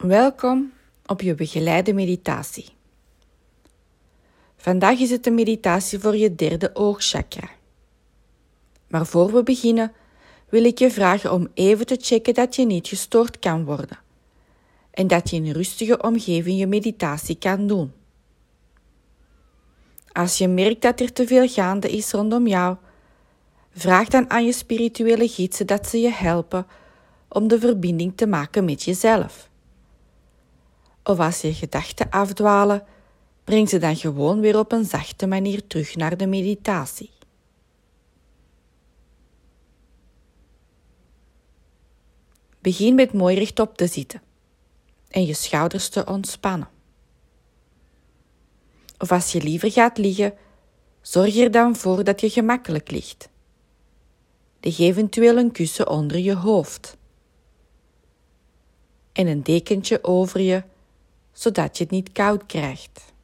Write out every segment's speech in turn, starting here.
Welkom op je begeleide meditatie. Vandaag is het een meditatie voor je derde oogchakra. Maar voor we beginnen wil ik je vragen om even te checken dat je niet gestoord kan worden en dat je in een rustige omgeving je meditatie kan doen. Als je merkt dat er te veel gaande is rondom jou, vraag dan aan je spirituele gidsen dat ze je helpen om de verbinding te maken met jezelf. Of als je gedachten afdwalen, breng ze dan gewoon weer op een zachte manier terug naar de meditatie. Begin met mooi rechtop te zitten en je schouders te ontspannen. Of als je liever gaat liggen, zorg er dan voor dat je gemakkelijk ligt. Leg eventueel een kussen onder je hoofd en een dekentje over je, zodat je het niet koud krijgt.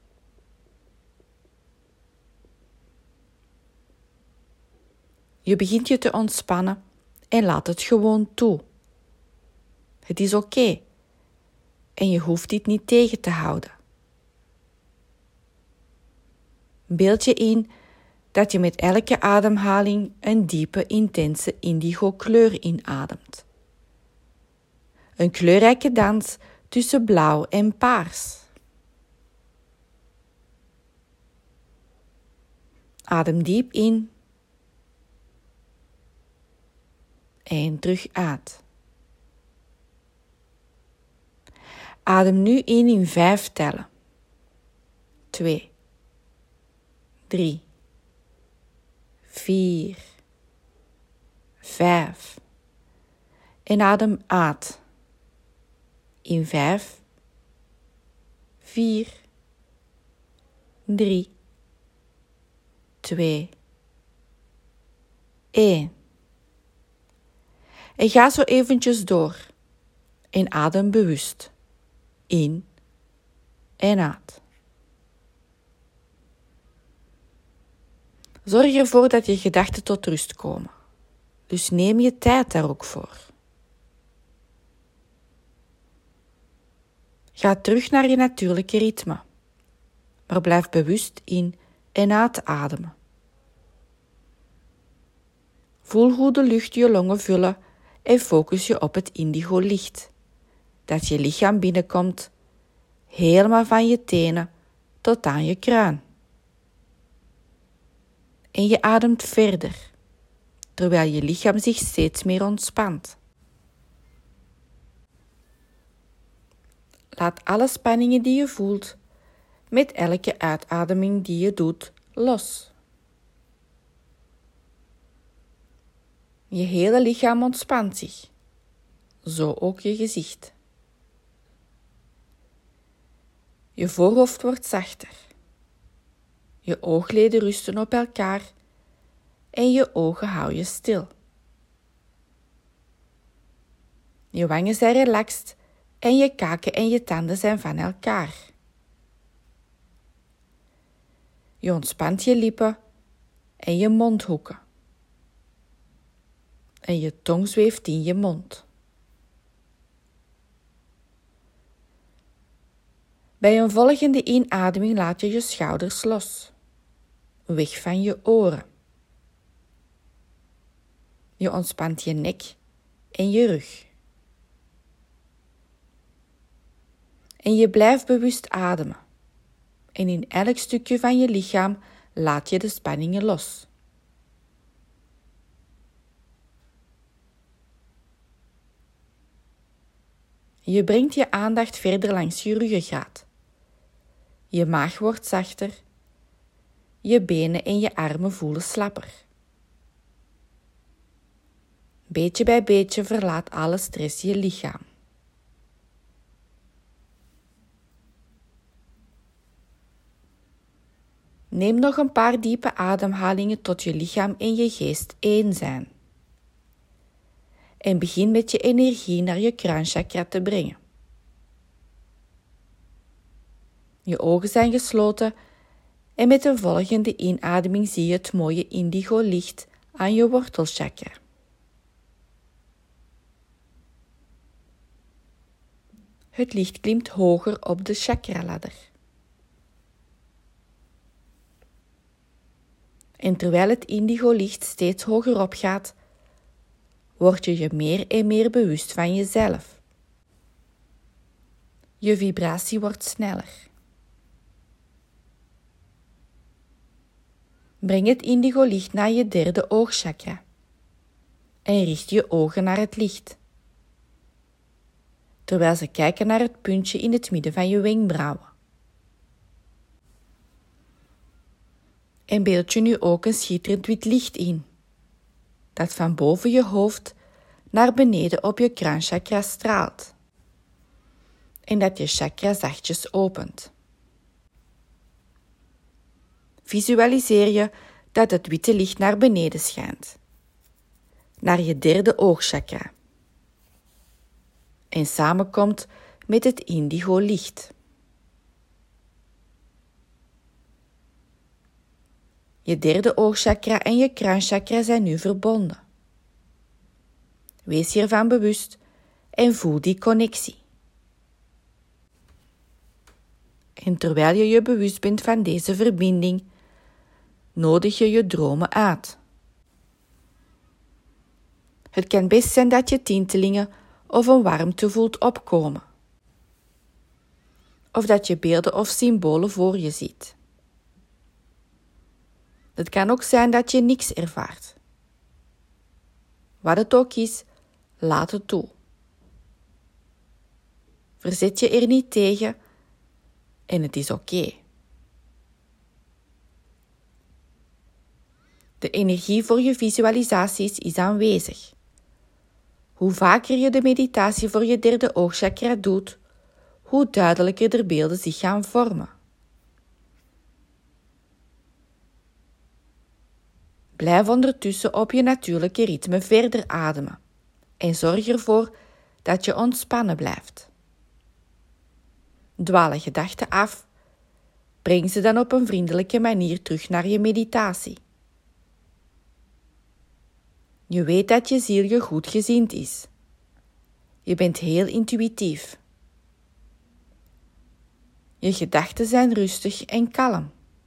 Je begint je te ontspannen en laat het gewoon toe. Het is oké en je hoeft dit niet tegen te houden. Beeld je in dat je met elke ademhaling een diepe, intense indigo kleur inademt. Een kleurrijke dans tussen blauw en paars. Adem diep in en terug uit. Adem nu in 5 tellen. 2, 3, 4, 5. En adem uit in 5, 4, 3, 2, 1. En ga zo eventjes door en adem bewust in en uit. Zorg ervoor dat je gedachten tot rust komen. Dus neem je tijd daar ook voor. Ga terug naar je natuurlijke ritme, maar blijf bewust in en uitademen. Voel hoe de lucht je longen vullen en focus je op het indigo licht, dat je lichaam binnenkomt, helemaal van je tenen tot aan je kruin. En je ademt verder, terwijl je lichaam zich steeds meer ontspant. Laat alle spanningen die je voelt, met elke uitademing die je doet, los. Je hele lichaam ontspant zich, zo ook je gezicht. Je voorhoofd wordt zachter. Je oogleden rusten op elkaar en je ogen hou je stil. Je wangen zijn relaxed en je kaken en je tanden zijn van elkaar. Je ontspant je lippen en je mondhoeken. En je tong zweeft in je mond. Bij een volgende inademing laat je je schouders los, weg van je oren. Je ontspant je nek en je rug. En je blijft bewust ademen. En in elk stukje van je lichaam laat je de spanningen los. Je brengt je aandacht verder langs je ruggengraat. Je maag wordt zachter. Je benen en je armen voelen slapper. Beetje bij beetje verlaat alle stress je lichaam. Neem nog een paar diepe ademhalingen tot je lichaam en je geest één zijn. En begin met je energie naar je kruinchakra te brengen. Je ogen zijn gesloten en met de volgende inademing zie je het mooie indigo licht aan je wortelchakra. Het licht klimt hoger op de chakraladder. En terwijl het indigo-licht steeds hoger opgaat, word je je meer en meer bewust van jezelf. Je vibratie wordt sneller. Breng het indigo-licht naar je derde oogchakra en richt je ogen naar het licht, terwijl ze kijken naar het puntje in het midden van je wenkbrauwen. En beeld je nu ook een schitterend wit licht in, dat van boven je hoofd naar beneden op je kruinchakra straalt en dat je chakra zachtjes opent. Visualiseer je dat het witte licht naar beneden schijnt, naar je derde oogchakra en samenkomt met het indigo licht. Je derde oogchakra en je kruinchakra zijn nu verbonden. Wees je ervan bewust en voel die connectie. En terwijl je je bewust bent van deze verbinding, nodig je je dromen uit. Het kan best zijn dat je tintelingen of een warmte voelt opkomen, of dat je beelden of symbolen voor je ziet. Het kan ook zijn dat je niks ervaart. Wat het ook is, laat het toe. Verzet je er niet tegen en het is oké. De energie voor je visualisaties is aanwezig. Hoe vaker je de meditatie voor je derde oogchakra doet, hoe duidelijker de beelden zich gaan vormen. Blijf ondertussen op je natuurlijke ritme verder ademen en zorg ervoor dat je ontspannen blijft. Dwalen gedachten af, breng ze dan op een vriendelijke manier terug naar je meditatie. Je weet dat je ziel je goedgezind is. Je bent heel intuïtief. Je gedachten zijn rustig en kalm.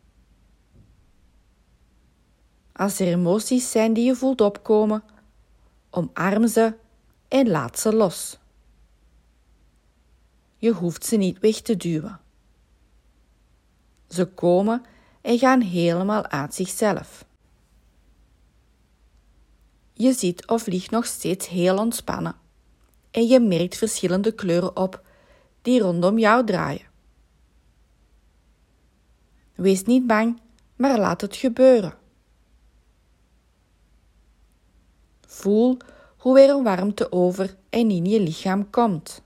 Als er emoties zijn die je voelt opkomen, omarm ze en laat ze los. Je hoeft ze niet weg te duwen. Ze komen en gaan helemaal uit zichzelf. Je zit of ligt nog steeds heel ontspannen en je merkt verschillende kleuren op die rondom jou draaien. Wees niet bang, maar laat het gebeuren. Voel hoe er een warmte over en in je lichaam komt.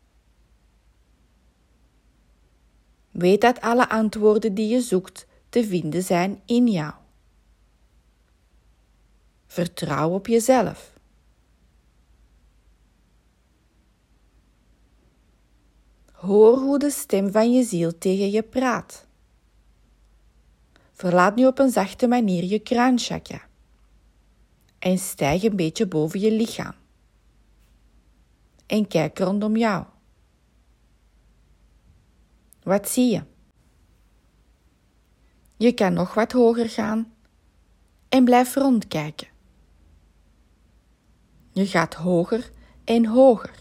Weet dat alle antwoorden die je zoekt te vinden zijn in jou. Vertrouw op jezelf. Hoor hoe de stem van je ziel tegen je praat. Verlaat nu op een zachte manier je kruinchakra en stijg een beetje boven je lichaam. En kijk rondom jou. Wat zie je? Je kan nog wat hoger gaan en blijf rondkijken. Je gaat hoger en hoger.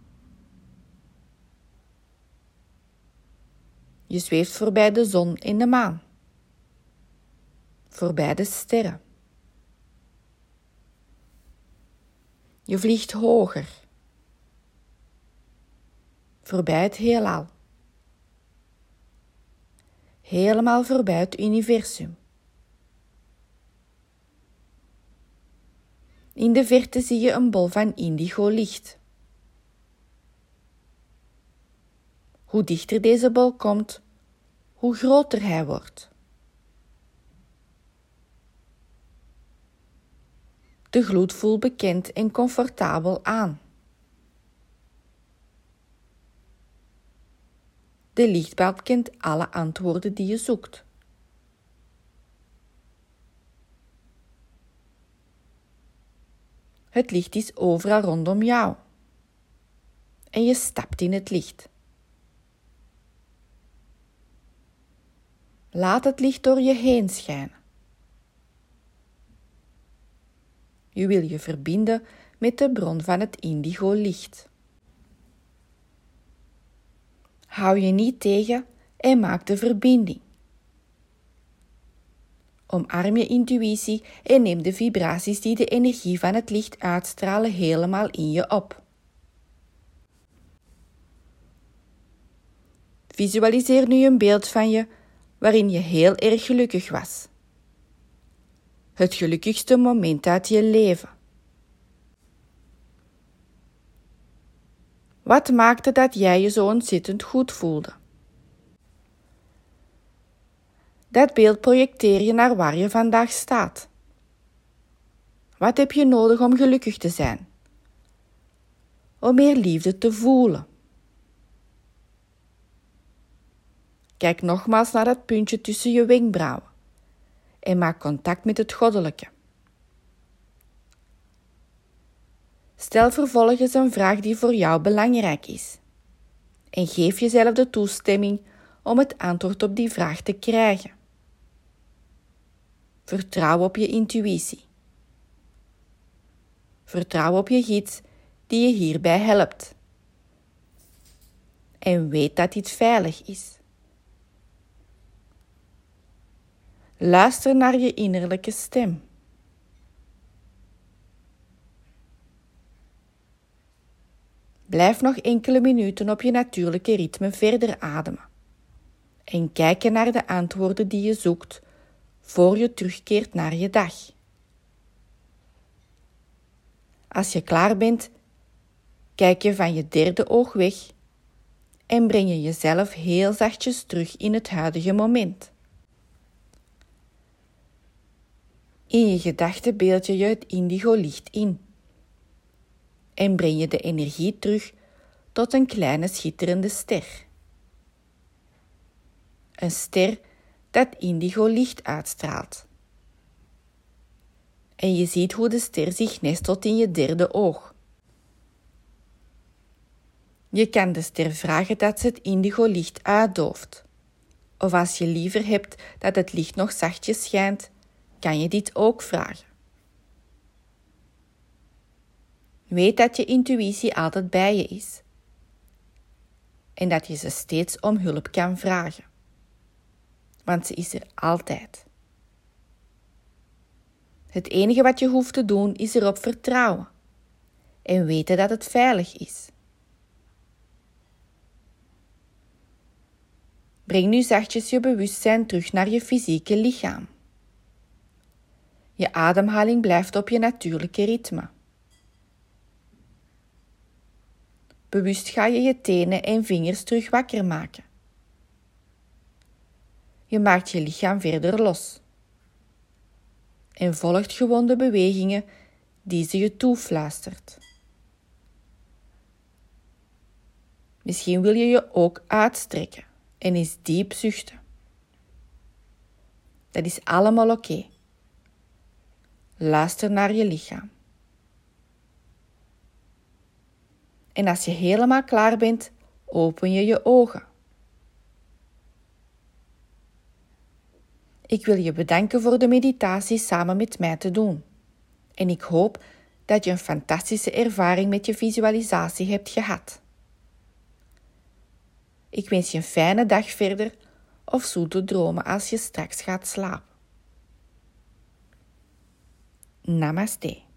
Je zweeft voorbij de zon en de maan. Voorbij de sterren. Je vliegt hoger. Voorbij het heelal. Helemaal voorbij het universum. In de verte zie je een bol van indigo licht. Hoe dichter deze bol komt, hoe groter hij wordt. De gloed voelt bekend en comfortabel aan. De lichtbal kent alle antwoorden die je zoekt. Het licht is overal rondom jou. en je stapt in het licht. Laat het licht door je heen schijnen. Je wil je verbinden met de bron van het indigo-licht. Hou je niet tegen en maak de verbinding. Omarm je intuïtie en neem de vibraties die de energie van het licht uitstralen helemaal in je op. Visualiseer nu een beeld van je waarin je heel erg gelukkig was. Het gelukkigste moment uit je leven. Wat maakte dat jij je zo ontzettend goed voelde? Dat beeld projecteer je naar waar je vandaag staat. Wat heb je nodig om gelukkig te zijn? Om meer liefde te voelen. Kijk nogmaals naar dat puntje tussen je wenkbrauwen en maak contact met het goddelijke. Stel vervolgens een vraag die voor jou belangrijk is en geef jezelf de toestemming om het antwoord op die vraag te krijgen. Vertrouw op je intuïtie. Vertrouw op je gids die je hierbij helpt. En weet dat dit veilig is. Luister naar je innerlijke stem. Blijf nog enkele minuten op je natuurlijke ritme verder ademen. En kijken naar de antwoorden die je zoekt voor je terugkeert naar je dag. Als je klaar bent, kijk je van je derde oog weg en breng je jezelf heel zachtjes terug in het huidige moment. In je gedachten beeld je het indigo-licht in en breng je de energie terug tot een kleine schitterende ster. Een ster dat indigo-licht uitstraalt. En je ziet hoe de ster zich nestelt in je derde oog. Je kan de ster vragen dat ze het indigo-licht uitdooft. Of als je liever hebt dat het licht nog zachtjes schijnt, kan je dit ook vragen. Weet dat je intuïtie altijd bij je is. En dat je ze steeds om hulp kan vragen. Want ze is er altijd. Het enige wat je hoeft te doen is erop vertrouwen. En weten dat het veilig is. Breng nu zachtjes je bewustzijn terug naar je fysieke lichaam. Je ademhaling blijft op je natuurlijke ritme. Bewust ga je je tenen en vingers terug wakker maken. Je maakt je lichaam verder los. En volgt gewoon de bewegingen die ze je toefluistert. Misschien wil je je ook uitstrekken en eens diep zuchten. Dat is allemaal oké. Luister naar je lichaam. En als je helemaal klaar bent, open je je ogen. Ik wil je bedanken voor de meditatie samen met mij te doen. En ik hoop dat je een fantastische ervaring met je visualisatie hebt gehad. Ik wens je een fijne dag verder of zoete dromen als je straks gaat slapen. Namaste.